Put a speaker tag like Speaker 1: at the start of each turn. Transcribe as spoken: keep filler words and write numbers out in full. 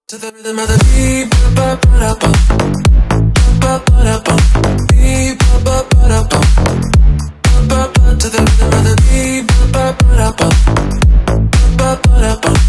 Speaker 1: To the rhythm of the beat, ba ba ba da bum, ba ba da bum, beat ba ba ba da bum, ba ba ba. To the rhythm of the beat, ba ba ba da bum, ba ba ba da bum.